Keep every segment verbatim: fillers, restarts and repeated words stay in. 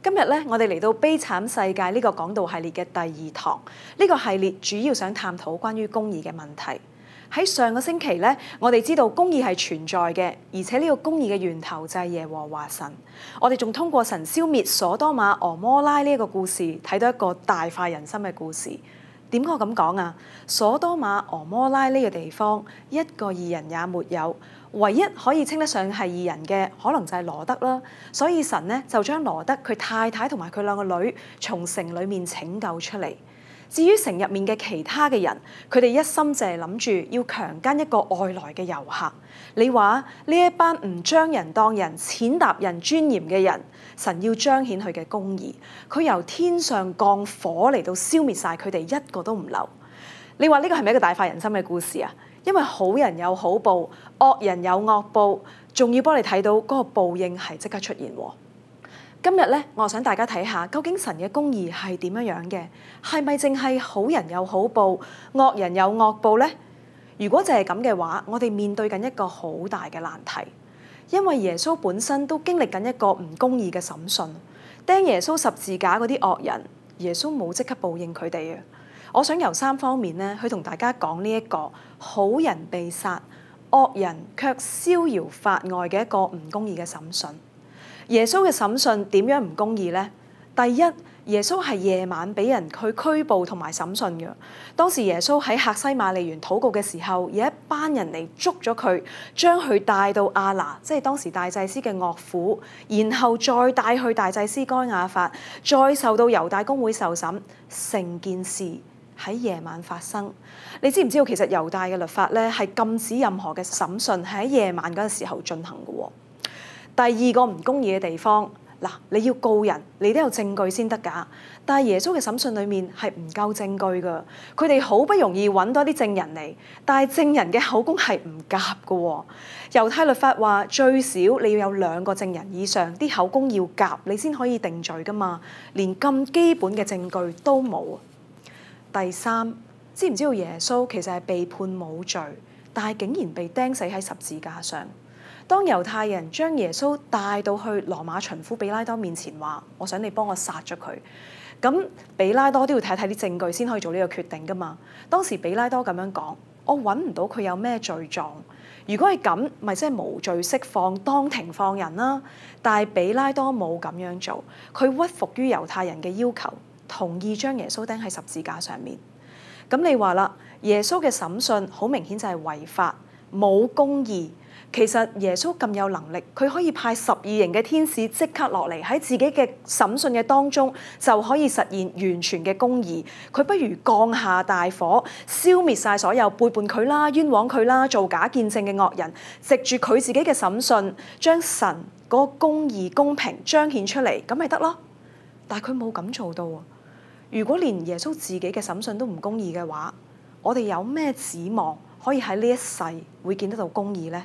今日咧，我哋嚟到悲慘世界呢個講道系列嘅第二堂。呢個系列主要想探討關於公義嘅問題。喺上個星期咧，我哋知道公義係存在嘅，而且呢個公義嘅源頭就係耶和華神。我哋仲通過神消滅所多瑪、俄摩拉呢一個故事，睇到一個大快人心嘅故事。點解我咁講啊？所多瑪、俄摩拉呢個地方，一個義人也沒有。唯一可以稱得上係義人嘅，可能就係羅德啦。所以神呢，就將羅德佢太太同埋佢兩個女從城裏面拯救出嚟。至於城入面嘅其他嘅人，佢哋一心就係諗住要強姦一個外來嘅遊客。你話呢一班唔將人當人、踐踏人尊嚴嘅人，神要彰顯佢嘅公義，佢由天上降火嚟到消滅晒佢哋，一個都唔留。你話呢個係咪一個大快人心嘅故事啊？因為好人有好報，惡人有惡報，仲要幫你睇到嗰個報應係即刻出現喎。今日咧，我想大家睇下究竟神嘅公義係點樣樣嘅，係咪淨係好人有好報，惡人有惡報呢？如果就係咁嘅話，我哋面對緊一個好大嘅難題，因為耶穌本身都經歷緊一個唔公義嘅審訊，釘耶穌十字架嗰啲惡人，耶穌冇即刻報應佢哋啊！我想由三方面咧去同大家講呢一個好人被殺，惡人卻逍遙法外嘅一個唔公義嘅審訊。耶穌嘅審訊點樣唔公義呢？第一，耶穌係夜晚俾人去拘捕同埋審訊嘅。當時耶穌喺客西馬尼園禱告嘅時候，有一班人嚟捉咗佢，將佢帶到亞拿，即係當時大祭司嘅岳父，然後再帶去大祭司該亞法，再受到猶大公會受審，成件事喺夜晚發生。你知唔知道其實猶大嘅律法咧係禁止任何嘅審訊係喺夜晚嗰個時候進行嘅喎。第二個唔公義嘅地方，嗱，你要告人，你都有證據先得㗎。但係耶穌嘅審訊裡面係唔夠證據㗎，佢哋好不容易揾到啲證人嚟，但係證人嘅口供係唔夾㗎喎。猶太律法話最少你要有兩個證人以上，啲口供要夾，你先可以定罪㗎嘛。連咁基本嘅證據都冇。第三，知唔知道耶穌其實係被判冇罪，但係竟然被釘死喺十字架上。當猶太人將耶穌帶到去羅馬巡撫比拉多面前話：我想你幫我殺咗佢。咁比拉多都要睇睇啲證據先可以做呢個決定㗎嘛。當時比拉多咁樣講：我揾唔到佢有咩罪狀。如果係咁，咪即係無罪釋放，當庭放人啦。但係比拉多冇咁樣做，佢屈服於猶太人嘅要求，同意將耶穌釘喺十字架上面。咁你話啦，耶穌嘅審訊好明顯就係違法，冇公義。其實耶穌咁有能力，佢可以派十二營嘅天使即刻落嚟喺自己嘅審訊嘅當中，就可以實現完全嘅公義。佢不如降下大火，消滅晒所有背叛佢啦、冤枉佢啦、做假見證嘅惡人，藉住佢自己嘅審訊，將神嗰個公義公平彰顯出嚟，咁咪得咯。但係佢冇咁做到啊！如果連耶穌自己嘅審訊都唔公義嘅話，我哋有咩指望可以喺呢一世會見得到公義呢？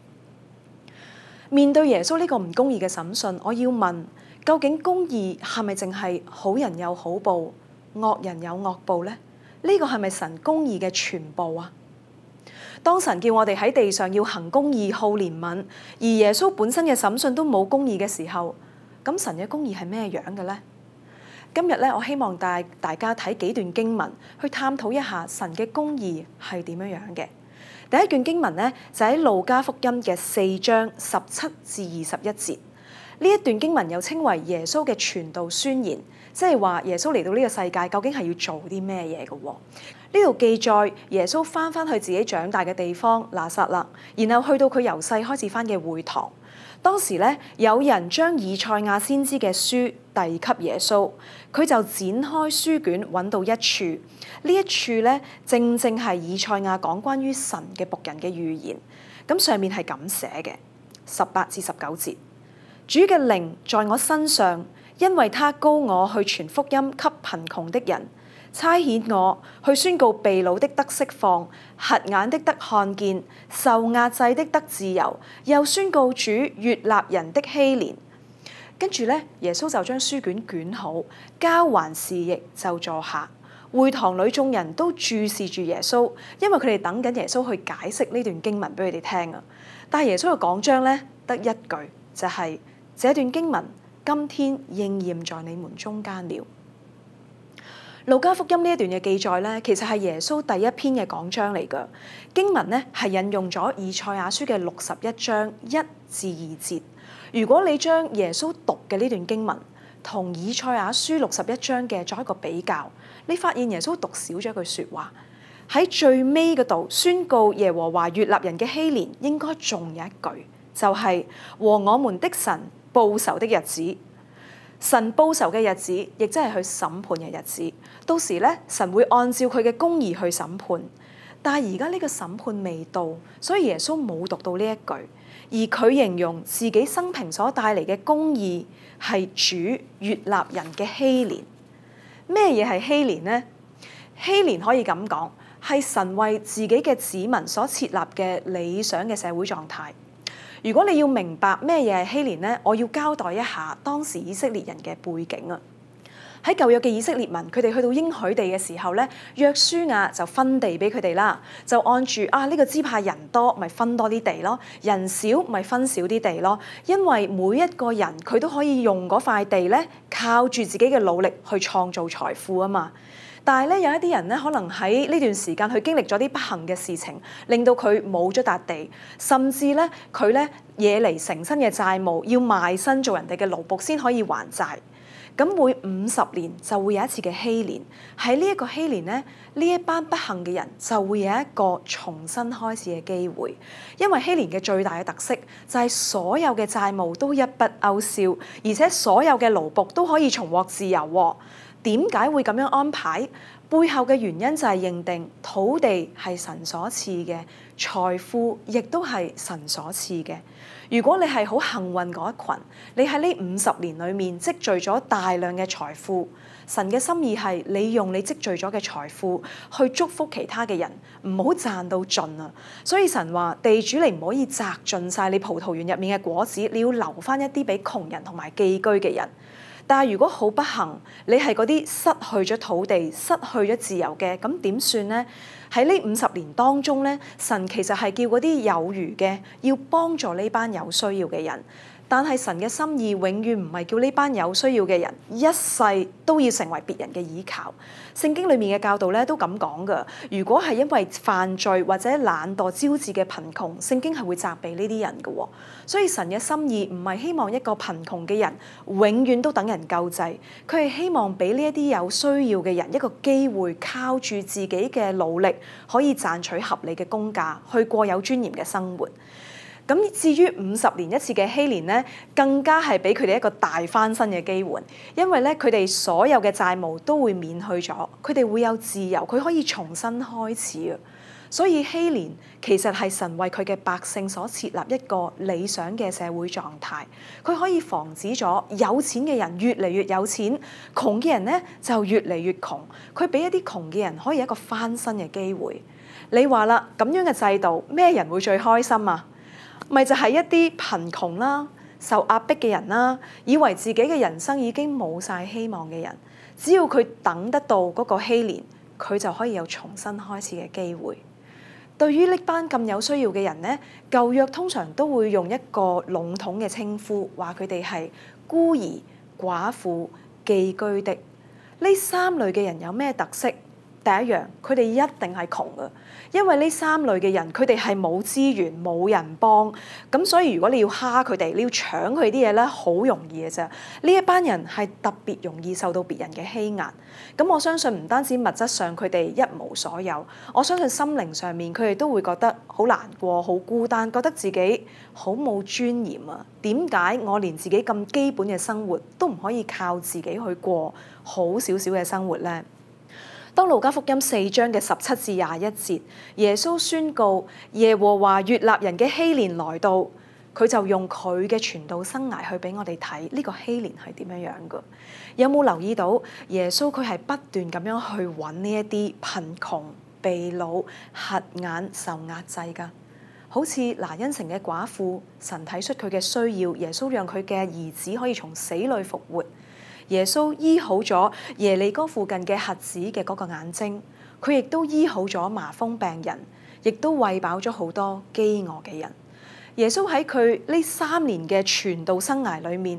面對耶穌呢個唔公義嘅審訊，我要問：究竟公義係咪淨係好人有好報，惡人有惡報呢？呢個係咪神公義嘅全部啊？當神叫我哋喺地上要行公義、好憐憫，而耶穌本身嘅審訊都冇公義嘅時候，咁神嘅公義係咩樣嘅呢？今日咧，我希望帶大家睇幾段經文，去探討一下神嘅公義係點樣樣嘅。第一段經文咧，就喺路加福音嘅四章十七至二十一節。呢一段經文又稱為耶穌嘅傳道宣言，即係話耶穌嚟到呢個世界究竟係要做啲咩嘢嘅喎？呢度記載耶穌翻返去自己長大嘅地方拿撒勒，然後去到佢由細開始翻嘅會堂。當時咧，有人將以賽亞先知嘅書遞給耶穌，佢就展開書卷揾到一處，呢一處咧正正係以賽亞講關於神嘅僕人嘅預言。咁上面係咁寫嘅，十八至十九節：主嘅靈在我身上，因為他膏我去傳福音給貧窮的人，差遣我去宣告被擄的得釋放，瞎眼的得看見，受壓制的得自由，又宣告主悅納人的禧年。跟住咧，耶穌就將書卷捲好，交還侍役就坐下。會堂裏眾人都注視住耶穌，因為佢哋等緊耶穌去解釋呢段經文俾佢哋聽啊。但係耶穌嘅講章咧得一句，就係、是、這段經文今天應驗在你們中間了。路加福音呢一段嘅記載咧，其實係耶穌第一篇嘅講章嚟㗎。經文咧係引用咗以賽亞書嘅六十一章一至二節。如果你將耶穌讀嘅呢段經文同以賽亞書六十一章嘅作一個比較，你發現耶穌讀少咗一句説話，喺最尾嗰度宣告耶和華悅納人嘅禧年，應該仲有一句，就係、是、和我們的神報仇的日子。神報仇嘅日子，亦即係去審判嘅日子。到時咧，神會按照佢嘅公義去審判。但係而家呢個審判未到，所以耶穌冇讀到呢一句。而佢形容自己生平所帶嚟嘅公義係主悅納人嘅禧年。咩嘢係禧年呢？禧年可以咁講，係神為自己嘅子民所設立嘅理想嘅社會狀態。如果你要明白咩嘢係禧年呢，我要交代一下當時以色列人嘅背景啊。喺舊約嘅以色列民，佢哋去到應許地嘅時候咧，約書亞就分地俾佢哋啦，就按住啊呢個支派人多，咪分多啲地咯；人少咪分少啲地咯。因為每一個人佢都可以用嗰塊地咧，靠住自己嘅努力去創造財富啊嘛。但係咧，有一啲人咧，可能喺呢段時間去經歷咗啲不幸嘅事情，令到佢冇咗笪地，甚至咧佢咧惹嚟成身嘅債務，要賣身做人哋嘅奴僕先可以還債。咁每五十年就會有一次嘅禧年，喺呢一個禧年咧，呢一班不幸嘅人就會有一個重新開始嘅機會。因為禧年嘅最大嘅特色就係所有嘅債務都一筆勾銷，而且所有嘅奴僕都可以重獲自由喎。點解會咁樣安排？背後嘅原因就係認定土地係神所賜嘅，財富亦都係神所賜嘅。如果你係好幸運嗰一群，你喺呢五十年裏面積聚咗大量嘅財富，神嘅心意係你用你積聚咗嘅財富去祝福其他嘅人，唔好賺到盡啊！所以神話地主你唔可以摘盡晒你葡萄園入面嘅果子，你要留翻一啲俾窮人同埋寄居嘅人。但係如果好不幸，你係嗰啲失去咗土地、失去咗自由嘅，咁點算呢？喺呢五十年當中咧，神其實係叫嗰啲有餘嘅要幫助呢班有需要嘅人。但係神嘅心意永遠唔係叫呢班有需要嘅人一世都要成為別人嘅依靠。聖經裡面嘅教導咧都咁講㗎。如果係因為犯罪或者懶惰招致嘅貧窮，聖經係會責備呢啲人嘅喎。所以神嘅心意唔係希望一個貧窮嘅人永遠都等人救濟，佢係希望俾呢一啲有需要嘅人一個機會，靠住自己嘅努力可以賺取合理嘅工價，去過有尊嚴嘅生活。咁至於五十年一次嘅禧年咧，更加係俾佢哋一個大翻身嘅機會，因為咧佢哋所有嘅債務都會免去咗，佢哋會有自由，佢可以重新開始啊！所以禧年其實係神為佢嘅百姓所設立一個理想嘅社會狀態，佢可以防止咗有錢嘅人越嚟越有錢，窮嘅人咧就越嚟越窮，佢俾一啲窮嘅人可以有一個翻身嘅機會。你話啦，咁樣嘅制度，咩人會最開心啊？咪就係一啲貧窮啦、受壓迫嘅人啦，以為自己嘅人生已經冇晒希望嘅人，只要佢等得到嗰個禧年，佢就可以有重新開始嘅機會。對於呢班咁有需要嘅人呢，舊約通常都會用一個籠統嘅稱呼，話佢哋係孤兒、寡婦、寄居的。呢三類嘅人有咩特色？第一樣，佢哋一定係窮嘅，因為呢三類嘅人，佢哋係冇資源、冇人幫，咁所以如果你要蝦佢哋，你要搶佢啲嘢咧，好容易嘅啫。呢一班人係特別容易受到別人嘅欺壓。咁我相信唔單止物質上佢哋一無所有，我相信心靈上面佢哋都會覺得好難過、好孤單，覺得自己好冇尊嚴啊！點解我連自己咁基本嘅生活都唔可以靠自己去過好少少嘅生活呢？當路加福音四章嘅十七至廿一節，耶穌宣告耶和華悅納人嘅禧年來到，佢就用佢嘅傳道生涯去俾我哋睇呢個禧年係點樣樣嘅。有冇留意到耶穌佢係不斷咁樣去揾呢一啲貧窮、被擄、瞎眼、受壓制㗎？好似拿因城嘅寡婦，神睇出佢嘅需要，耶穌讓佢嘅兒子可以從死裏復活。耶穌醫好咗耶利哥附近嘅瞎子嘅嗰個眼睛，佢亦都醫好咗麻風病人，亦都餵飽咗好多飢餓嘅人。耶穌喺佢呢三年嘅傳道生涯裏面，不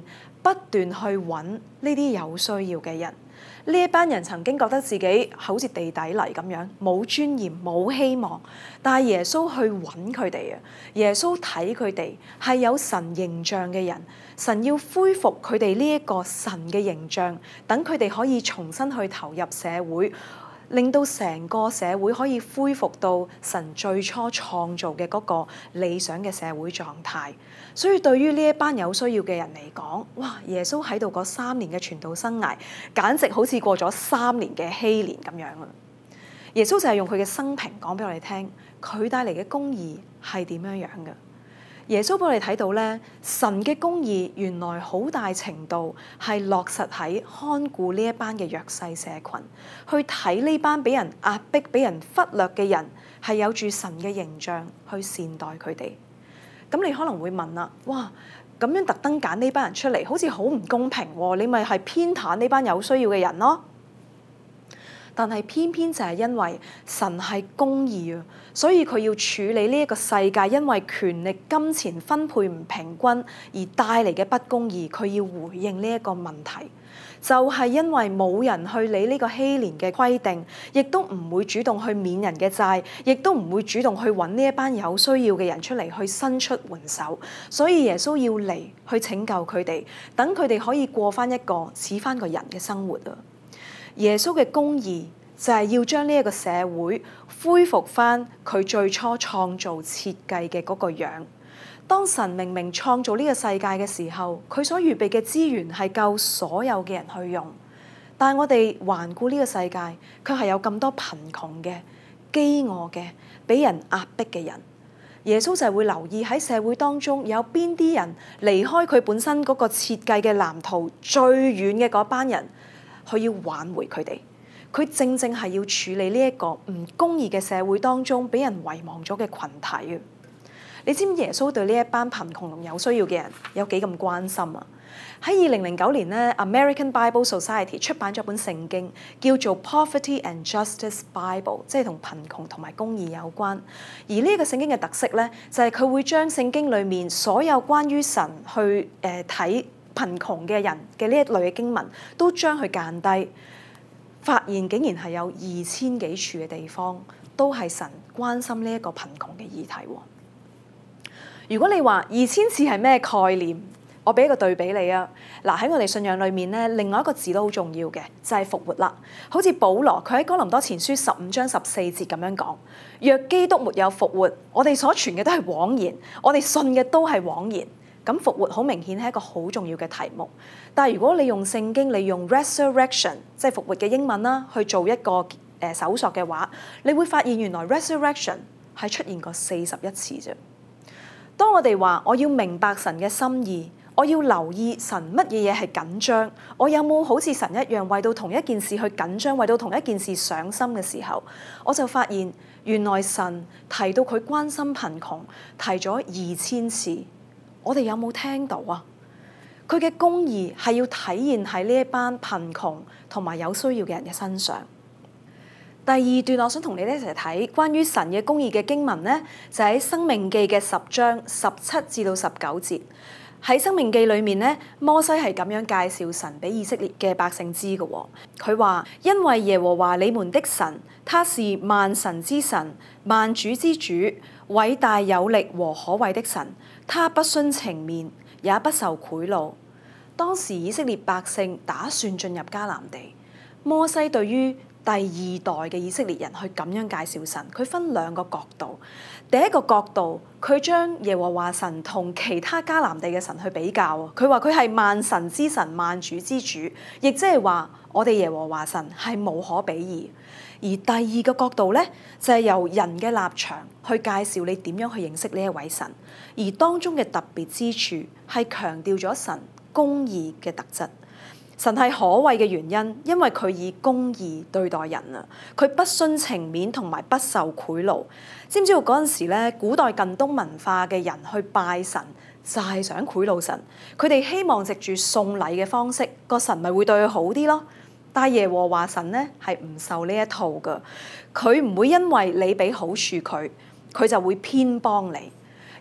不斷去揾呢啲有需要嘅人。呢一班人曾經覺得自己好似地底泥咁樣，冇尊嚴、冇希望，但係耶穌去揾佢哋啊！耶穌睇佢哋係有神形象嘅人，神要恢復佢哋呢一個神嘅形象，等佢哋可以重新去投入社會，令到成個社會可以恢復到神最初創造嘅嗰個理想嘅社會狀態。所以對於呢一班有需要嘅人嚟講，哇！耶穌喺度嗰三年嘅傳道生涯，簡直好似過咗三年嘅禧年咁樣啊！耶穌就係用佢嘅生平講俾我哋聽，佢帶嚟嘅公義係點樣樣嘅。耶穌俾我哋睇到咧，神嘅公義原來好大程度係落實喺看顧呢一班嘅弱勢社群，去睇呢班俾人壓迫、俾人忽略嘅人，係有住神嘅形象去善待佢哋。咁你可能會問啦，哇，咁樣特登揀呢班人出嚟，好似好唔公平喎，你咪係偏袒呢班有需要嘅人咯？但係偏偏就係因為神係公義啊，所以佢要處理呢一個世界因為權力、金錢分配唔平均而帶嚟嘅不公義，佢要回應呢一個問題。就係因為冇人去理呢個禧年嘅規定，亦都唔會主動去免人嘅債，亦都唔會主動去揾呢一班有需要嘅人出嚟去伸出援手，所以耶穌要嚟去拯救佢哋，等佢哋可以過翻一個似翻個人嘅生活啊！耶穌嘅公義就係要將呢一個社會恢復翻佢最初創造設計嘅嗰個樣。當神明明創造呢個世界嘅時候，佢所預備嘅資源係夠所有嘅人去用，但係我哋環顧呢個世界，卻係有咁多貧窮嘅、飢餓嘅、俾人壓迫嘅人。耶穌就係會留意喺社會當中有邊啲人離開佢本身嗰個設計嘅藍圖最遠嘅嗰班人，佢要挽回佢哋。佢正正係要處理呢一個唔公義嘅社會當中俾人遺忘咗嘅群體啊！你知唔知耶穌對呢一班貧窮同有需要嘅人有幾咁關心啊？喺二零零九年咧 ，American Bible Society 出版咗本聖經，叫做 Poverty and Justice Bible， 即係同貧窮同埋公義有關。而呢個聖經嘅特色咧，就係佢會將聖經裡面所有關於神去誒睇貧窮嘅人嘅呢一類嘅經文，都將佢間低，發現竟然係有二千幾處嘅地方都係神關心呢一個貧窮嘅議題喎。如果你話二千次係咩概念，我俾一個對比你啊。嗱，喺我哋信仰裏面咧，另外一個字都好重要嘅，就係復活啦。好似保羅佢喺哥林多前書十五章十四節咁樣講：若基督沒有復活，我哋所傳嘅都係枉然，我哋信嘅都係枉然。咁復活好明顯係一個好重要嘅題目。但係如果你用聖經，你用 resurrection 即係復活嘅英文啦，去做一個誒搜索嘅話，你會發現原來 resurrection 係出現過四十一次啫。當我哋話我要明白神嘅心意，我要留意神乜嘢嘢係緊張，我有冇好似神一樣為到同一件事去緊張，為到同一件事上心嘅時候，我就發現原來神提到佢關心貧窮，提咗二千次，我哋有冇聽到啊？佢嘅公義係要體現喺呢一班貧窮同埋有需要嘅人嘅身上。第二段我想同你哋一齊睇關於神嘅公義嘅經文咧，就喺申命記嘅十章十七至到十九節。喺申命記裏面咧，摩西係咁樣介紹神俾以色列嘅百姓知嘅。佢話：因為耶和華你們的神，他是萬神之神、萬主之主，偉大有力和可畏的神，他不徇情面，也不受賄賂。當時以色列百姓打算進入迦南地，摩西對於第二代嘅以色列人去咁樣介紹神，佢分兩個角度。第一個角度，佢將耶和華神同其他迦南地嘅神去比較。佢話佢係萬神之神、萬主之主，亦即係話我哋耶和華神係無可比擬。而第二個角度咧，就係由人嘅立場去介紹你點樣去認識呢一位神，而當中嘅特別之處係強調咗神公義嘅特質。神係可畏嘅原因，因為佢以公義對待人啊，佢不徇情面同埋不受賄賂。知唔知道嗰陣時咧，古代近東文化嘅人去拜神就係想賄賂神，佢哋希望藉住送禮嘅方式，個神咪會對佢好啲咯。但耶和華神咧係唔受呢一套噶，佢唔會因為你俾好處佢，佢就會偏幫你。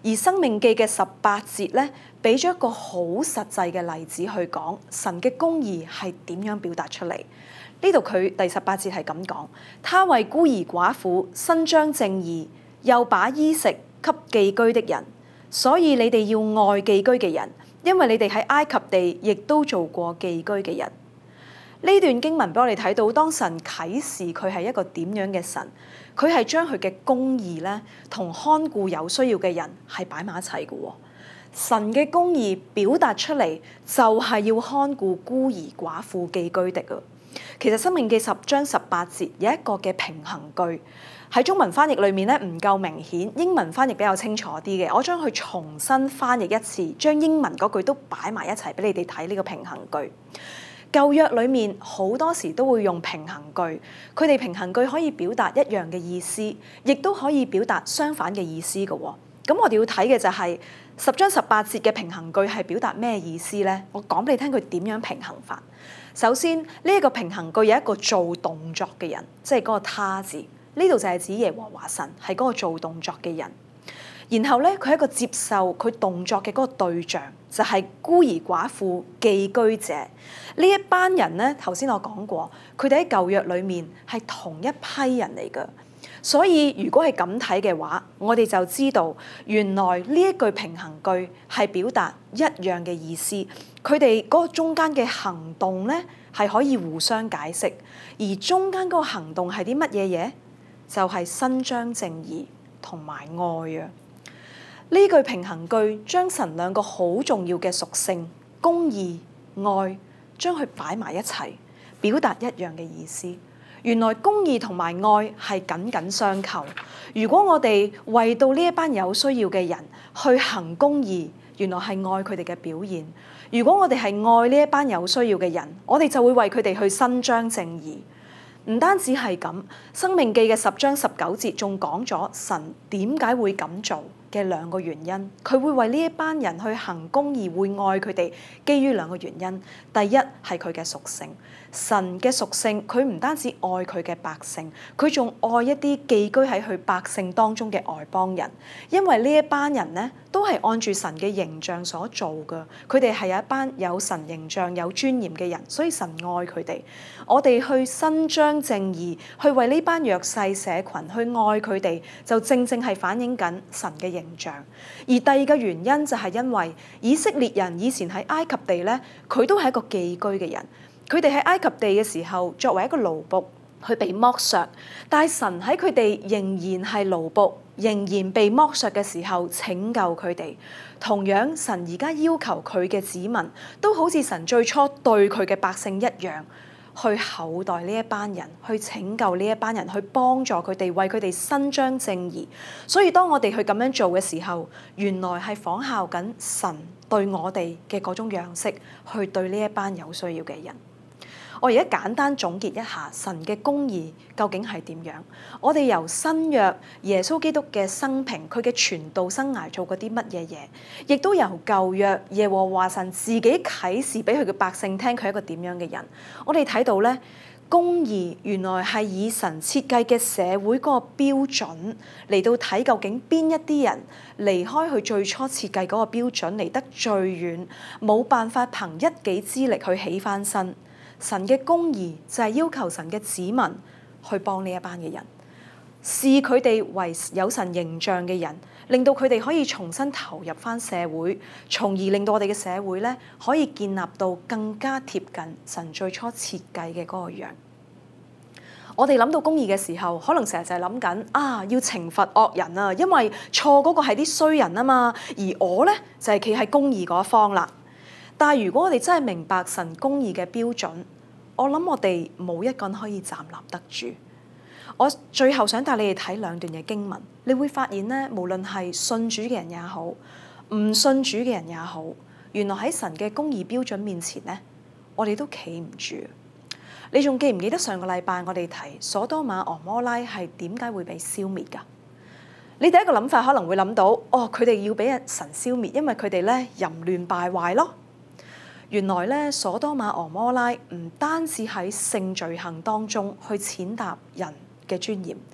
而《申命記》嘅十八節咧，俾咗一個好實際嘅例子去講神嘅公義係點樣表達出嚟。呢度佢第十八節係咁講：他為孤兒寡婦伸張正義，又把衣食給寄居的人。所以你哋要愛寄居嘅人，因為你哋喺埃及地亦都做過寄居嘅人。呢段經文俾我哋睇到，當神啟示佢係一個點樣嘅神，佢係將佢嘅公義咧同看顧有需要嘅人係擺埋一齊嘅。神嘅公義表達出嚟就係要看顧孤兒寡婦寄居的啊。其實《申命記》十章十八節有一個嘅平衡句，喺中文翻譯裏面咧唔夠明顯，英文翻譯比較清楚啲嘅。我將佢重新翻譯一次，將英文嗰句都擺埋一齊俾你哋睇呢個平衡句。舊約裏面好多時都會用平衡句，佢哋平衡句可以表達一樣嘅意思，亦都可以表達相反嘅意思嘅。咁我哋要睇嘅就係十章十八節嘅平衡句係表達咩意思呢？我講俾你聽佢點樣平衡法。首先呢一個平衡句有一個做動作嘅人，即係嗰個他字，呢度就係指耶和華神係嗰個做動作嘅人。然後咧，佢係一個接受佢動作嘅嗰個對象，就係孤兒寡婦寄居者。呢一班人咧，頭先我講過，佢哋喺舊約裏面係同一批人嚟㗎。所以如果係咁睇嘅話，我哋就知道原來呢一句平衡句係表達一樣嘅意思。佢哋嗰個中間嘅行動咧係可以互相解釋，而中間嗰個行動係啲乜嘢嘢？就係伸張正義同埋愛啊！呢句平衡句將神兩個好重要嘅屬性公義、愛，將佢擺埋一齊，表達一樣嘅意思。原來公義同埋愛係緊緊相扣。如果我哋為到呢一班有需要嘅人去行公義，原來係愛佢哋嘅表現。如果我哋係愛呢一班有需要嘅人，我哋就會為佢哋去伸張正義。唔單止係咁，《申命記》嘅十章十九節仲講咗神點解會咁做嘅兩個原因。佢會為呢一班人去行公義，會愛佢哋，基於兩個原因。第一係佢嘅屬性，神嘅屬性，佢唔單止愛佢嘅百姓，佢仲愛一啲寄居喺佢百姓當中嘅外邦人，因為呢一班人呢都係按住神嘅形象所做嘅，佢哋係有一班有神形象、有尊嚴嘅人，所以神愛佢哋。我哋去伸張正義，去為呢班弱勢社群去愛佢哋，就正正係反映緊神嘅形象。而第二個原因就係因為以色列人以前喺埃及地咧，佢都係一個寄居嘅人，佢哋喺埃及地嘅時候作為一個奴僕去被剝削，但係神喺佢哋仍然係奴僕，仍然被剝削嘅時候拯救佢哋。同樣神而家要求佢嘅子民都好似神最初對佢嘅百姓一樣，去厚待呢一班人，去拯救呢一班人，去幫助佢哋，為佢哋伸張正義。所以當我哋去咁樣做嘅時候，原來係仿效緊神對我哋嘅嗰種樣式，去對呢一班有需要嘅人。我而家簡單總結一下神嘅公義究竟係點樣。我哋由新約耶穌基督嘅生平，佢嘅傳道生涯做過啲乜嘢嘢，亦都由舊約耶和華神自己啟示俾佢嘅百姓聽，佢係一個點樣嘅人。我哋睇到咧，公義原來係以神設計嘅社會嗰個標準嚟到睇，究竟邊一啲人離開佢最初設計嗰個標準嚟得最遠，冇辦法憑一己之力去起翻身。神嘅公義就係要求神嘅子民去幫呢一班嘅人，視佢哋為有神形象嘅人，令到佢哋可以重新投入翻社會，從而令到我哋嘅社會咧可以建立到更加貼近神最初設計嘅嗰個樣。我哋諗到公義嘅時候，可能成日就係諗緊啊，要懲罰惡人啊，因為錯嗰個係啲衰人啊嘛，而我咧就係企喺公義嗰一方啦。但係如果我哋真係明白神公義嘅標準，我諗我哋冇一個人可以站立得住。我最後想帶你哋睇兩段嘅經文，你會發現咧，無論係信主嘅人也好，唔信主嘅人也好，原來喺神嘅公義標準面前咧，我哋都企唔住。你仲記唔記得上個禮拜我哋提所多瑪俄摩拉係點解會被消滅㗎？你第一個諗法可能會諗到，哦，佢哋要俾神消滅，因為佢哋咧淫亂敗壞咯。原來咧，所多瑪俄摩拉唔單止喺性罪行當中去踐踏人嘅尊嚴，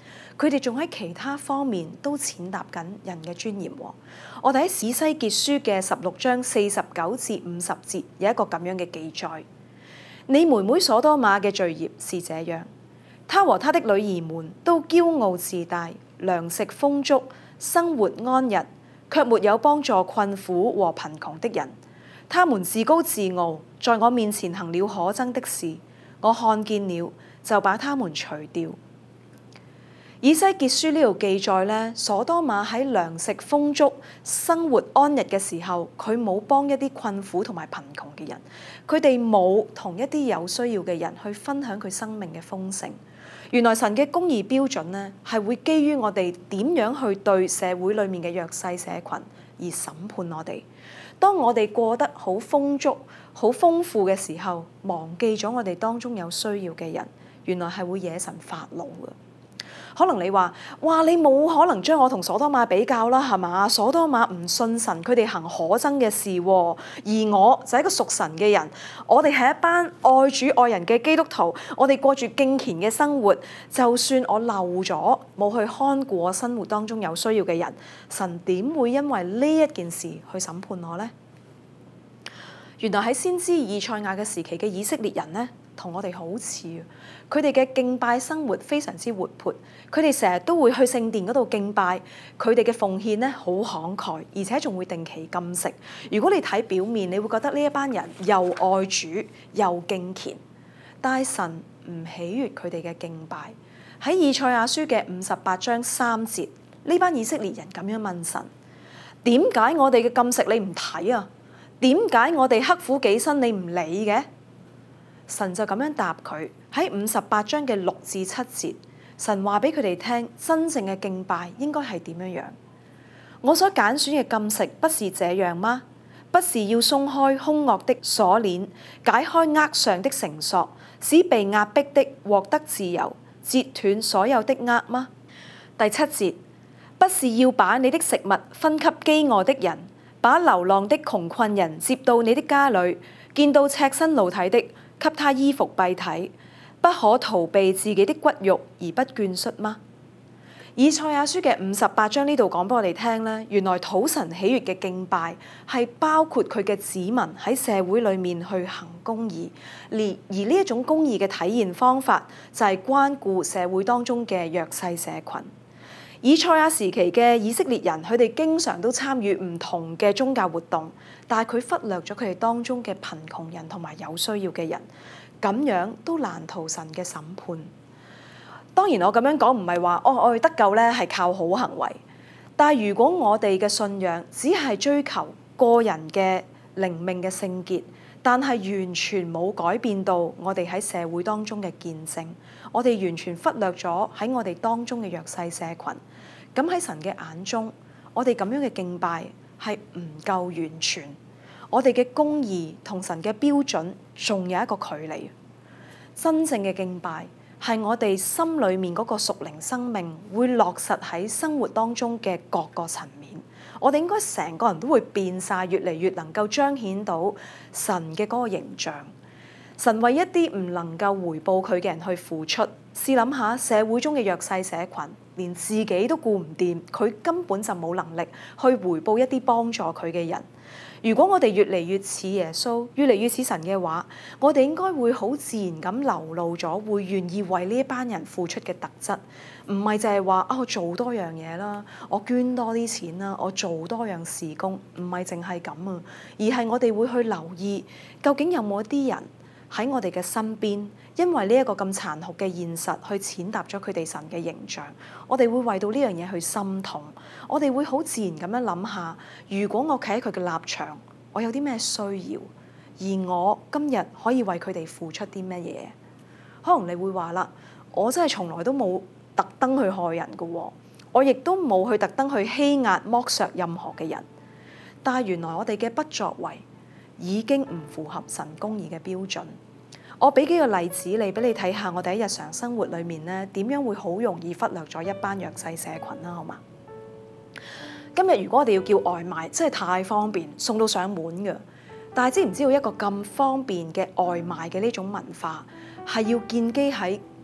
佢哋仲喺其他方面都踐踏緊人嘅尊嚴。我哋喺史西結書嘅十六章四十九至五十節有一個咁樣嘅記載：你妹妹所多瑪嘅罪孽是這樣，她和她的女兒們都驕傲自大，糧食豐足，生活安逸，卻沒有幫助困苦和貧窮的人。他們自高自傲，在我面前行了可憎的事，我看見了，就把他們除掉。以西結書呢度記載咧，所多瑪喺糧食豐足、生活安逸嘅時候，佢冇幫一啲困苦同埋貧窮嘅人，佢哋冇同一啲有需要嘅人去分享佢生命嘅豐盛。原來神嘅公義標準咧，係會基於我哋點樣去對社會裡面嘅弱勢社群而審判我哋。當我哋過得好豐足、好豐富嘅時候，忘記咗我哋當中有需要嘅人，原來係會惹神發怒嘅。可能你話：哇，你冇可能將我同所多瑪比較啦，係嘛？所多瑪唔信神，佢哋行可憎嘅事，而我就係一個屬神嘅人。我哋係一班愛主愛人嘅基督徒，我哋過住敬虔嘅生活。就算我漏咗冇去看顧我生活當中有需要嘅人，神點會因為呢一件事去審判我呢？原來喺先知以賽亞嘅時期嘅以色列人呢，同我哋好似，佢哋嘅敬拜生活非常之活潑，佢哋成日都會去聖殿嗰度敬拜，佢哋嘅奉獻呢好慷慨，而且仲會定期禁食。如果你睇表面，你會覺得呢一班人又愛主又敬虔，但係神唔喜悅佢哋嘅敬拜。喺以賽亞書嘅五十八章三節，呢班以色列人咁樣問神：點解我哋嘅禁食你唔睇啊？點解我哋刻苦己身你唔理嘅？神就咁樣答佢，喺五十八章嘅六至七節，神話俾佢哋聽，真正嘅敬拜應該係點樣樣？我所揀選嘅禁食不是這樣嗎？不是要鬆開兇惡的鎖鏈，解開軛上的繩索，使被壓迫的獲得自由，截斷所有的軛嗎？第七節，不是要把你的食物分給飢餓的人，把流浪的窮困人接到你的家裏，見到赤身露體的，給他衣服蔽體，不可逃避自己的骨肉而不眷恤嗎？以賽亞書嘅五十八章呢度講俾我哋聽咧，原來討神喜悅嘅敬拜係包括佢嘅子民喺社會裏面去行公義，而而呢一種公義嘅體現方法就係關顧社會當中嘅弱勢社群。以賽亞時期嘅以色列人，佢哋經常都參與唔同嘅宗教活動，但係佢忽略咗佢哋當中嘅貧窮人同埋有需要嘅人，咁樣都難逃神嘅審判。當然我咁樣講唔係話哦，我哋得救咧係靠好行為，但係如果我哋嘅信仰只係追求個人嘅靈命嘅聖潔，但係完全冇改變到我哋喺社會當中嘅見證，我哋完全忽略咗喺我哋當中嘅弱勢社群，咁喺神嘅眼中，我哋咁樣嘅敬拜係唔夠完全，我哋嘅公義同神嘅標準仲有一個距離。真正嘅敬拜係我哋心裏面嗰個屬靈生命會落實喺生活當中嘅各個層面。我哋應該成個人都會變晒，越嚟越能夠彰顯到神嘅嗰個形象。神為一啲唔能夠回報佢嘅人去付出。試諗下，社會中嘅弱勢社群，連自己都顧唔掂，佢根本就冇能力去回報一啲幫助佢嘅人。如果我哋越嚟越似耶穌，越嚟越似神嘅話，我哋應該會好自然咁流露咗會願意為呢一班人付出嘅特質，唔係就係話啊我做多樣嘢啦，我捐多啲錢啦，我做多樣事工，唔係淨係咁啊，而係我哋會去留意究竟有冇一啲人喺我哋嘅身邊，因為呢一個咁殘酷嘅現實去踐踏咗佢哋神嘅形象，我哋會為到呢樣嘢去心痛，我哋會好自然咁樣諗下，如果我企喺佢嘅立場，我有啲咩需要，而我今日可以為佢哋付出啲咩嘢？可能你會話啦，我真係從來都冇特登去害人㗎喎，我亦都冇去特登去欺壓剝削任何嘅人，但係原來我哋嘅不作為已經唔符合神公義嘅標準。我俾幾個例子你，俾你睇下我哋喺日常生活裏面咧，點樣會好容易忽略咗一班弱勢社群啦，好嘛？今日如果我哋要叫外賣，真係太方便，送到上門嘅。但係知唔知道一個咁方便嘅外賣嘅呢種文化，係要建基喺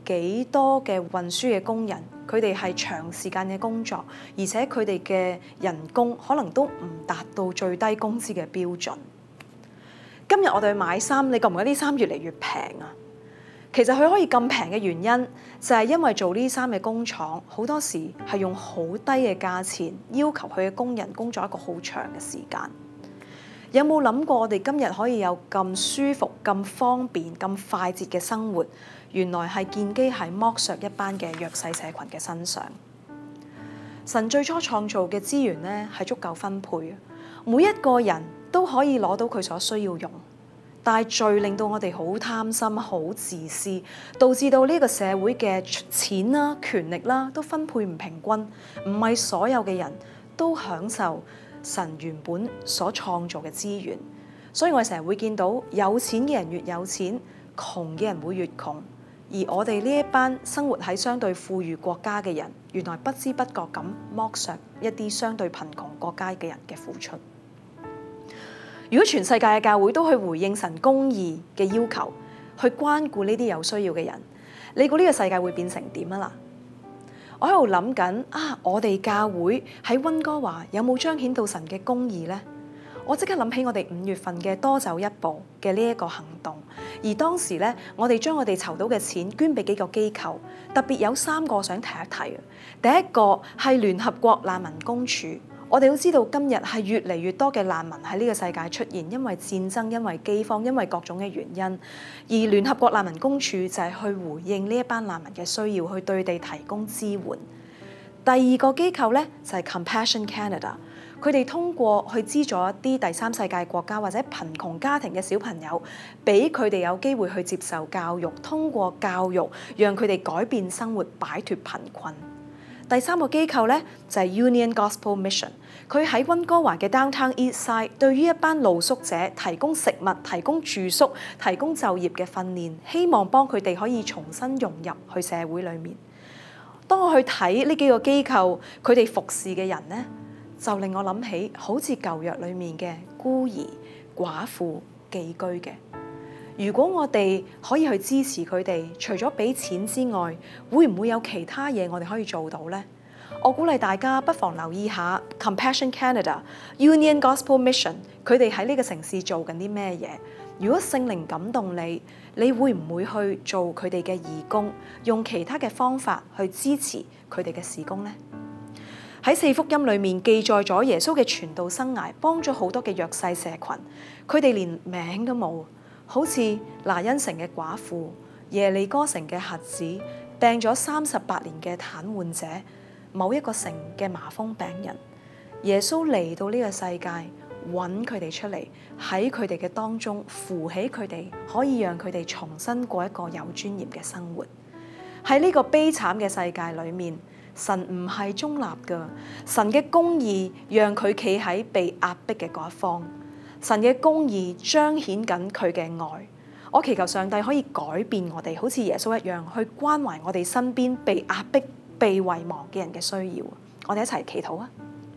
幾多嘅運輸嘅工人，佢哋係長時間嘅工作，而且佢哋嘅人工可能都唔達到最低工資嘅標準。今日我哋去買衫，你覺唔覺得啲衫越嚟越平啊？其實佢可以咁平嘅原因，就係因為做呢衫嘅工廠好多時係用好低嘅價錢要求佢嘅工人工作一個好長嘅時間。有冇諗過我哋今日可以有咁舒服、咁方便、咁快捷嘅生活？原來係建基喺剝削一班嘅弱勢社群嘅身上。神最初創造嘅資源咧係足夠分配，每一個人都可以攞到佢所需要用。但係罪令到我哋好貪心、好自私，導致到呢個社會嘅錢啦、權力啦都分配唔平均，唔係所有嘅人都享受神原本所創造嘅資源。所以我哋成日會見到有錢嘅人越有錢，窮嘅人會越窮。而我哋呢一班生活喺相對富裕國家嘅人，原來不知不覺咁剝削一啲相對貧窮國家嘅人嘅付出。如果全世界嘅教會都去回應神公義嘅要求，去關顧呢啲有需要嘅人，你估呢個世界會變成點啊？嗱，我喺度諗緊啊，我哋教會喺溫哥華有冇彰顯到神嘅公義呢？我即刻諗起我哋五月份嘅多走一步嘅呢一個行動，而當時咧，我哋將我哋籌到嘅錢捐俾幾個機構，特別有三個想提一提。第一個係聯合國難民公署。我哋都知道今日係越嚟越多嘅難民喺呢個世界出現，因為戰爭、因為饑荒、因為各種嘅原因。而聯合國難民公署就係去回應呢一班難民嘅需要，去對地提供支援。第二個機構咧就係 Compassion Canada， 佢哋通過去資助一啲第三世界國家或者貧窮家庭嘅小朋友，俾佢哋有機會去接受教育，通過教育讓佢哋改變生活，擺脫貧困。第三個機構咧就係 Union Gospel Mission， 佢喺溫哥華嘅 Downtown East Side 對於一班露宿者提供食物、提供住宿、提供就業嘅訓練，希望幫佢哋可以重新融入去社會裡面。當我去睇呢幾個機構佢哋服侍嘅人咧，就令我諗起好似舊約裡面嘅孤兒、寡婦、寄居嘅。如果我哋可以去支持佢哋，除咗俾錢之外，會唔會有其他嘢我哋可以做到呢？我鼓勵大家不妨留意下 Compassion Canada、Union Gospel Mission， 佢哋喺呢個城市做緊啲咩嘢？如果聖靈感動你，你會唔會去做佢哋嘅義工，用其他嘅方法去支持佢哋嘅事工呢？喺四福音裏面記載咗耶穌嘅傳道生涯，幫咗好多嘅弱勢社群，佢哋連名都冇。好似拿因城嘅寡婦、耶利哥城嘅瞎子、病咗三十八年嘅癱瘓者、某一個城嘅麻風病人，耶穌嚟到呢個世界，揾佢哋出嚟，喺佢哋嘅當中扶起佢哋，可以讓佢哋重新過一個有尊嚴嘅生活。喺呢個悲慘嘅世界裏面，神唔係中立㗎，神嘅公義讓佢企喺被壓迫嘅嗰一方。神嘅公義彰顯緊佢嘅愛，我祈求上帝可以改變我哋，好似耶穌一樣去關懷我哋身邊被壓迫、被遺忘嘅人嘅需要。我哋一齊祈禱啊！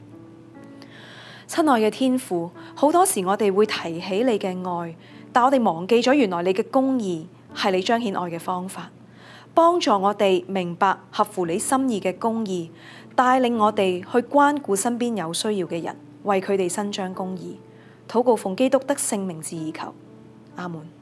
親愛嘅天父，好多時我哋會提起你嘅愛，但我哋忘記咗原來你嘅公義係你彰顯愛嘅方法，幫助我哋明白合乎你心意嘅公義，帶領我哋去關顧身邊有需要嘅人，為佢哋伸張公義。禱告奉基督得聖名字而求，阿門。